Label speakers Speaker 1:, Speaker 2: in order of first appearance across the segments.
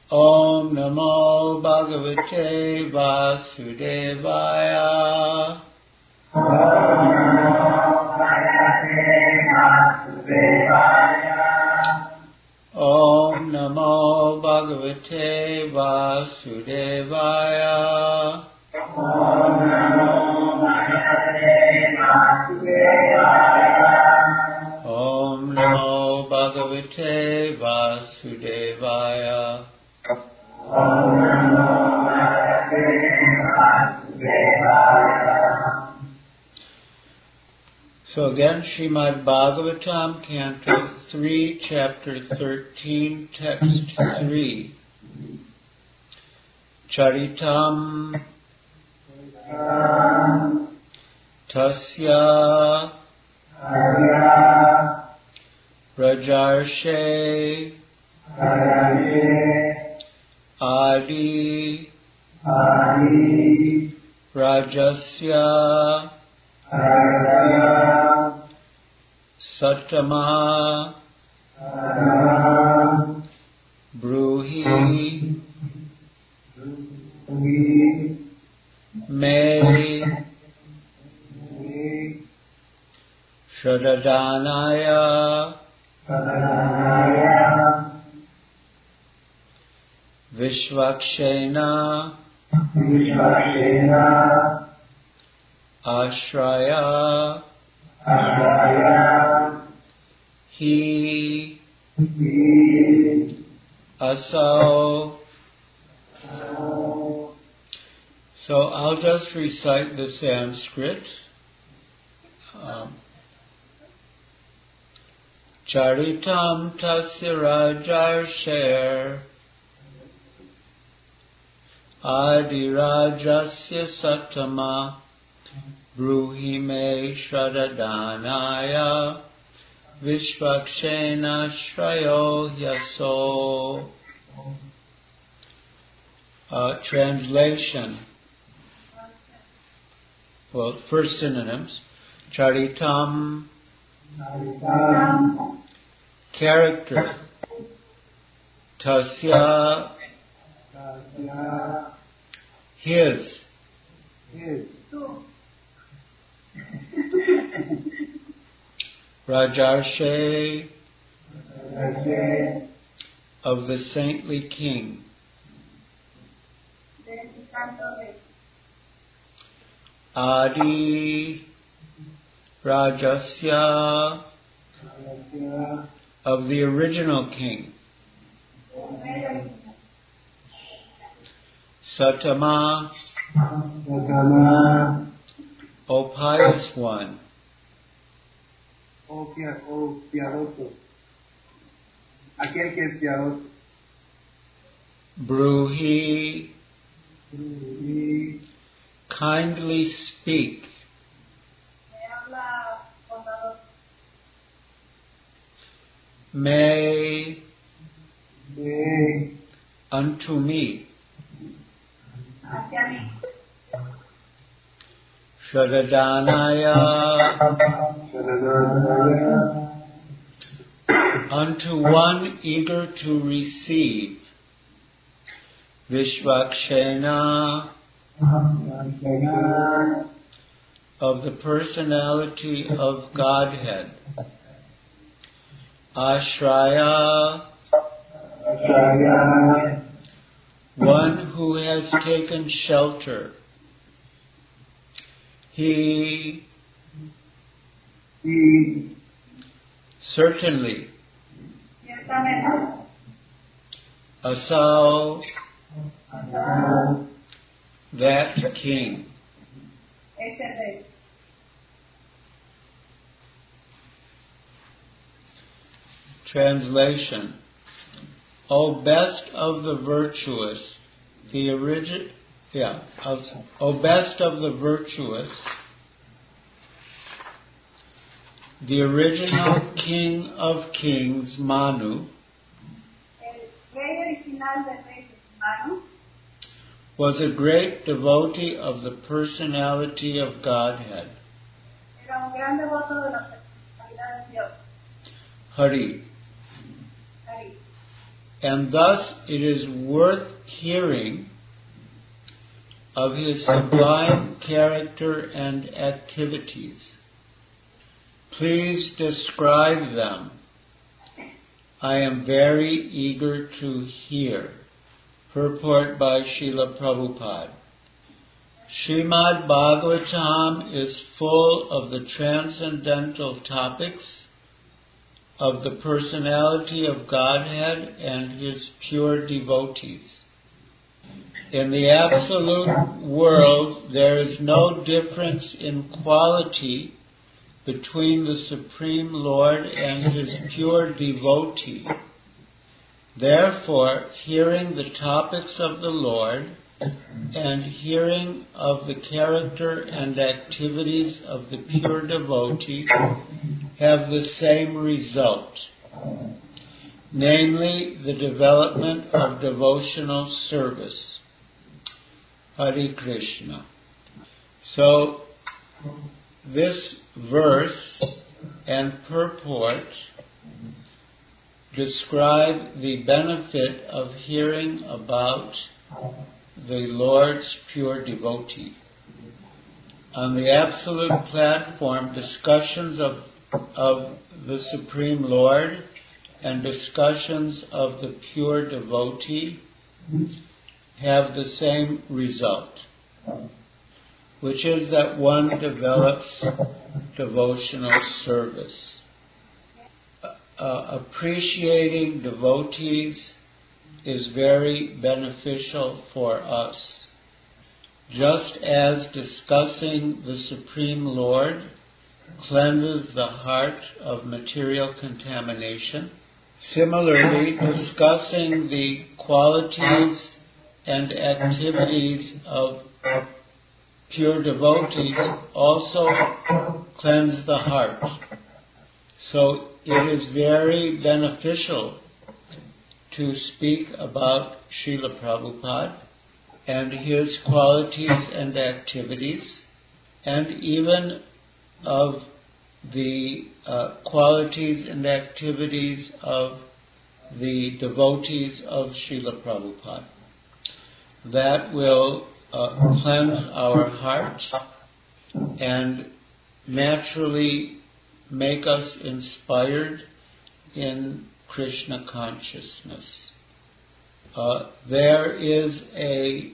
Speaker 1: Om Namo Bhagavate Vasudevaya. Om Namo Bhagavate Vasudevaya. Om Namo Bhagavate Vasudevaya. So again, Srimad Bhagavatam, Canto 3, Chapter 13, Text 3. Charitam Tasya Rajarshe Adi Rajasya Sattama Bruhi Me Shadadanaya Vishvakshena Ashraya He Asau. So I'll just recite the Sanskrit. Charitam tasya rajarsher Adirajasya Sattama Bruhi Me Shradanaya Vishvakshena Shrayo Yaso. Translation. Well, first synonyms. Charitam, character. Tasya, his. Rajarshe, of the saintly king. Adi Rajasya, of the original king. Sattama, O pious one.
Speaker 2: Piadoso. Aquel que es piadoso.
Speaker 1: Bruhi, kindly speak. May, unto me. Shadadanaya, unto one eager to receive. Vishvakshena, of the personality of Godhead. Ashraya, one who has taken shelter. He, certainly. Asau, that king. Translation. O best of the virtuous, O best of the virtuous, the original King of Kings, Manu, was a great devotee of the personality of Godhead. Hari. and thus it is worth hearing of his sublime character and activities. Please describe them. I am very eager to hear. Purport by Srila Prabhupada. Srimad Bhagavatam is full of the transcendental topics of the personality of Godhead and his pure devotees. In the absolute world, there is no difference in quality between the Supreme Lord and his pure devotee. Therefore, hearing the topics of the Lord and hearing of the character and activities of the pure devotee have the same result, namely the development of devotional service. Hare Krishna. So, this verse and purport describe the benefit of hearing about the Lord's pure devotee. On the Absolute platform, discussions of the Supreme Lord and discussions of the pure devotee have the same result, which is that one develops devotional service. Appreciating devotees is very beneficial for us. Just as discussing the Supreme Lord cleanses the heart of material contamination, similarly, discussing the qualities and activities of pure devotees also cleanse the heart. So it is very beneficial to speak about Srila Prabhupada and his qualities and activities, and even of the qualities and activities of the devotees of Srila Prabhupada. That will cleanse our heart and naturally make us inspired in Krishna consciousness. There is a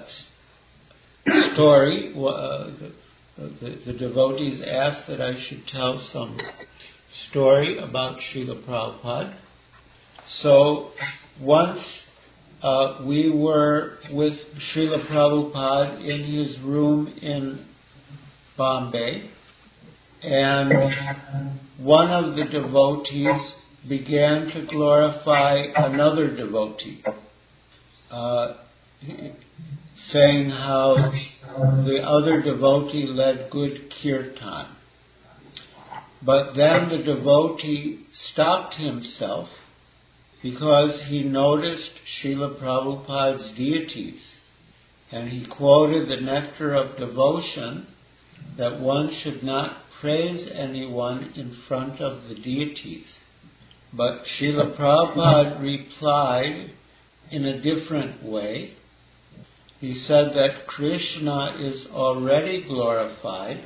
Speaker 1: story. The devotees asked that I should tell some story about Srila Prabhupada. So once we were with Srila Prabhupada in his room in Bombay, and one of the devotees began to glorify another devotee, saying how the other devotee led good kirtan. But then the devotee stopped himself because he noticed Srila Prabhupada's deities, and he quoted the Nectar of Devotion that one should not praise anyone in front of the deities. But Srila Prabhupada replied in a different way. He said that Krishna is already glorified,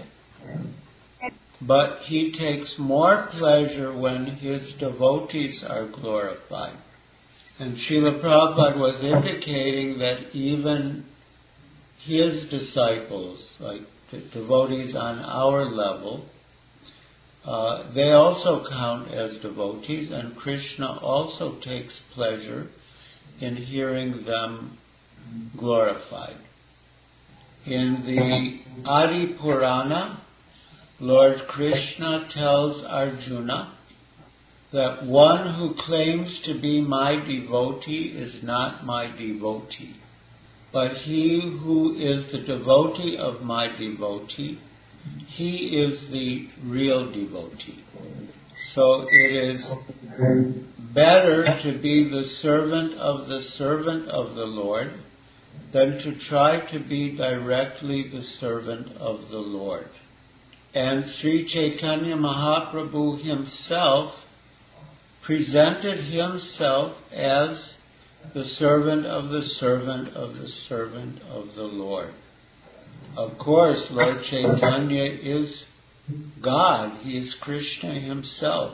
Speaker 1: but he takes more pleasure when his devotees are glorified. And Srila Prabhupada was indicating that even his disciples, like the devotees on our level, they also count as devotees, and Krishna also takes pleasure in hearing them glorified. In the Adi Purana, Lord Krishna tells Arjuna that one who claims to be my devotee is not my devotee, but he who is the devotee of my devotee, he is the real devotee. So it is better to be the servant of the Lord than to try to be directly the servant of the Lord. And Sri Chaitanya Mahaprabhu himself presented himself as the servant of the servant of the servant of the Lord. Of course, Lord Chaitanya is God. He is Krishna himself.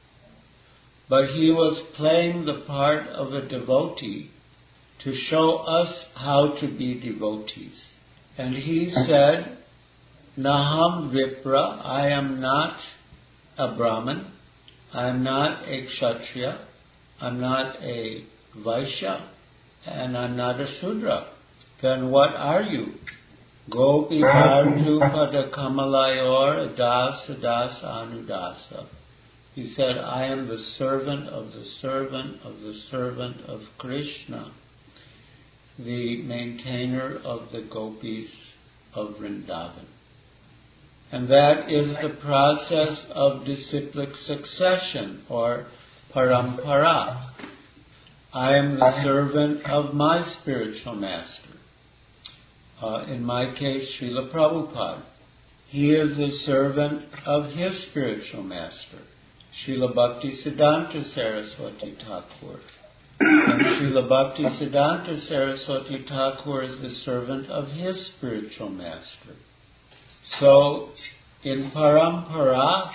Speaker 1: But he was playing the part of a devotee to show us how to be devotees. And he said, Naham Vipra, I am not a Brahmin, I am not a Kshatriya, I'm not a Vaishya, and I'm not a Sudra. Then what are you? Gopi Bhartu Pada Kamalayor Dasa Dasa Anudasa. He said, I am the servant of the servant of the servant of Krishna, the maintainer of the gopis of Vrindavan. And that is the process of disciplic succession, or parampara. I am the servant of my spiritual master. In my case, Srila Prabhupada. He is the servant of his spiritual master, Srila Bhaktisiddhanta Saraswati Thakur. And Srila Bhaktisiddhanta Saraswati Thakur is the servant of his spiritual master. So, in parampara,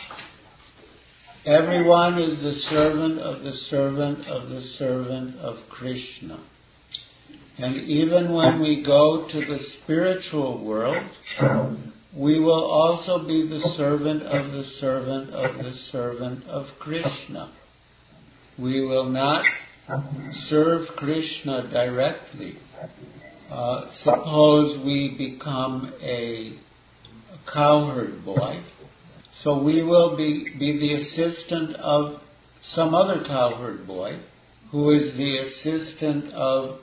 Speaker 1: everyone is the servant of the servant of the servant of Krishna. And even when we go to the spiritual world, we will also be the servant of the servant of the servant of Krishna. We will not serve Krishna directly. Suppose we become a cowherd boy, so we will be the assistant of some other cowherd boy, who is the assistant of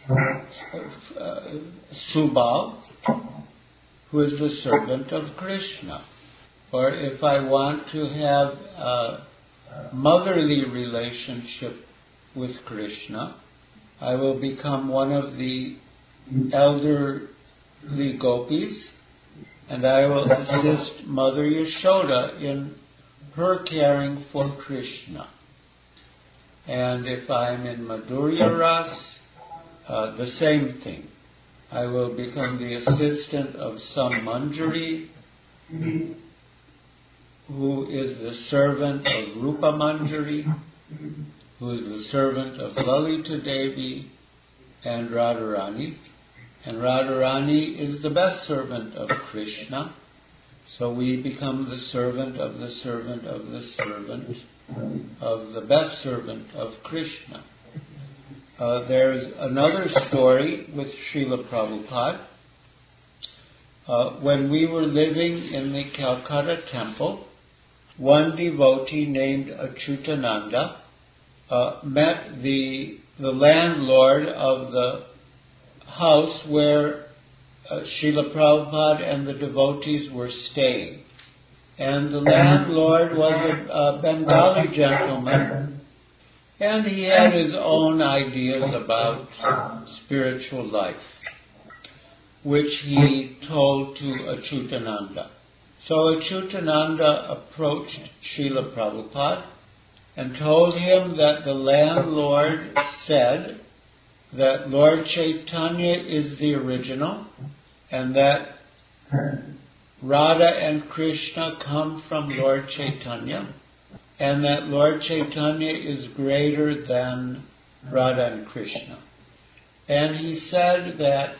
Speaker 1: Subal, who is the servant of Krishna. Or if I want to have a motherly relationship with Krishna, I will become one of the elderly gopis, and I will assist Mother Yashoda in her caring for Krishna. And if I am in Madhurya Ras, the same thing. I will become the assistant of some Manjari, who is the servant of Rupa Manjari, who is the servant of Lalita Devi and Radharani. And Radharani is the best servant of Krishna. So we become the servant of the servant of the servant of the best servant of Krishna. There's another story with Srila Prabhupada. When we were living in the Calcutta temple, one devotee named Achyutananda met the landlord of the house where Srila Prabhupada and the devotees were staying. And the landlord was a Bengali gentleman, and he had his own ideas about spiritual life, which he told to Achyutananda. So Achyutananda approached Srila Prabhupada and told him that the landlord said that Lord Chaitanya is the original, and that Radha and Krishna come from Lord Chaitanya, and that Lord Chaitanya is greater than Radha and Krishna. And he said that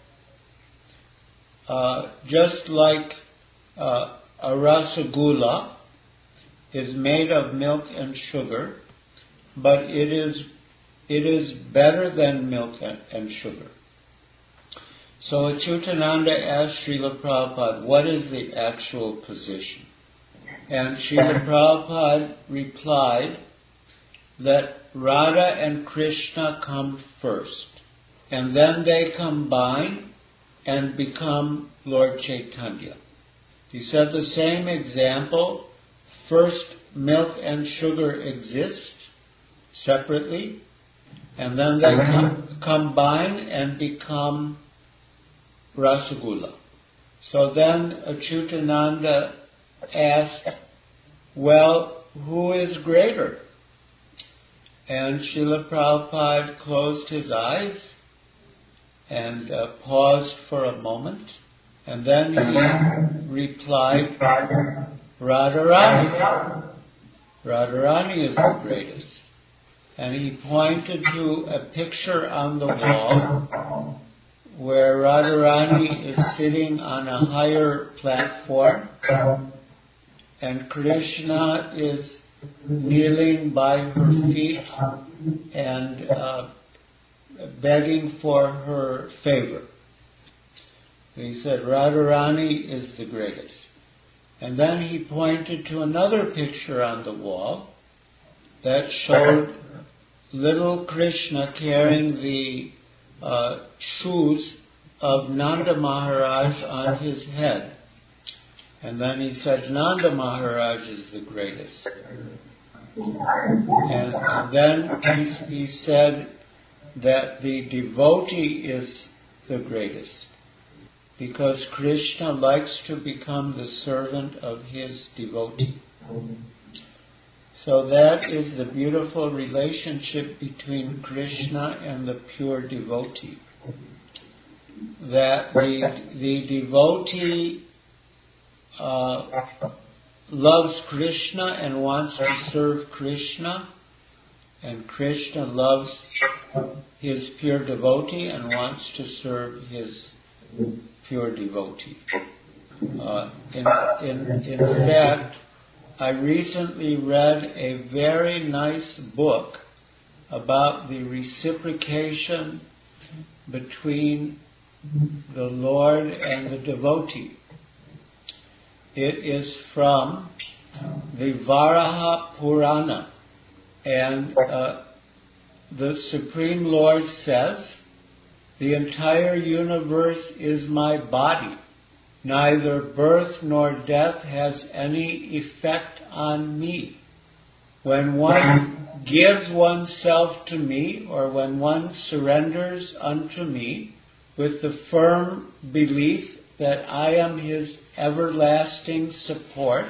Speaker 1: just like a rasagula is made of milk and sugar, but it is better than milk and sugar. So Achyutananda asked Srila Prabhupada, what is the actual position? And Srila Prabhupada replied that Radha and Krishna come first, and then they combine and become Lord Chaitanya. He said the same example, first milk and sugar exist separately, and then they combine and become rasagula. So then Achyutananda asked, well, who is greater, And Srila Prabhupada closed his eyes and paused for a moment, and then he replied, Radharani. Radharani is the greatest. And he pointed to a picture on the wall where Radharani is sitting on a higher platform and Krishna is kneeling by her feet and begging for her favor. He said, Radharani is the greatest. And then he pointed to another picture on the wall that showed little Krishna carrying the shoes of Nanda Maharaj on his head. And then he said, Nanda Maharaj is the greatest. And then he said that the devotee is the greatest, because Krishna likes to become the servant of his devotee. So that is the beautiful relationship between Krishna and the pure devotee. That the devotee loves Krishna and wants to serve Krishna, and Krishna loves his pure devotee and wants to serve his pure devotee. In fact, I recently read a very nice book about the reciprocation between the Lord and the devotee. It is from the Varaha Purana, and the Supreme Lord says, the entire universe is my body. Neither birth nor death has any effect on me. When one gives oneself to me, or when one surrenders unto me with the firm belief that I am his everlasting support,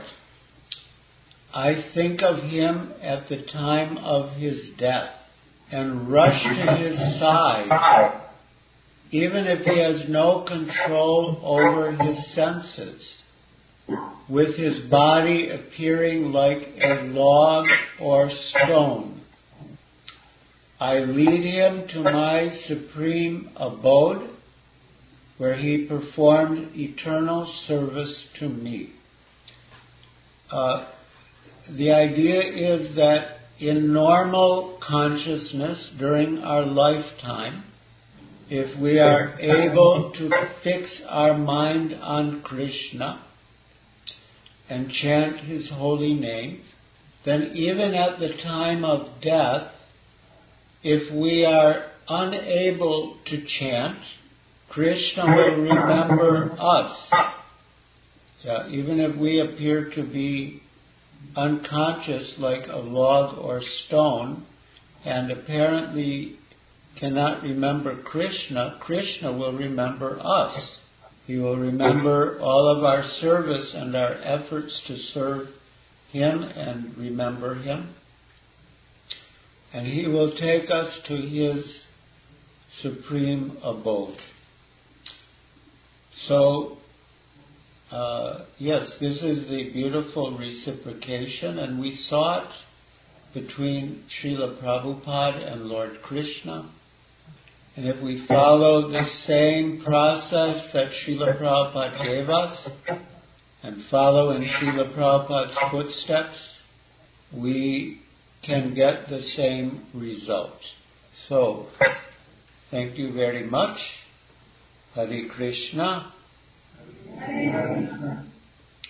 Speaker 1: I think of him at the time of his death and rush to his side, even if he has no control over his senses, with his body appearing like a log or stone. I lead him to my supreme abode, where he performed eternal service to me. The idea is that in normal consciousness during our lifetime, if we are able to fix our mind on Krishna and chant his holy name, then even at the time of death, if we are unable to chant, Krishna will remember us. Even if we appear to be unconscious like a log or stone and apparently cannot remember Krishna, Krishna will remember us. He will remember all of our service and our efforts to serve him and remember him. And he will take us to his supreme abode. So, yes, this is the beautiful reciprocation, and we saw it between Srila Prabhupada and Lord Krishna. And if we follow the same process that Srila Prabhupada gave us, and follow in Srila Prabhupada's footsteps, we can get the same result. So, thank you very much. Hare Krishna.
Speaker 2: Hare Krishna.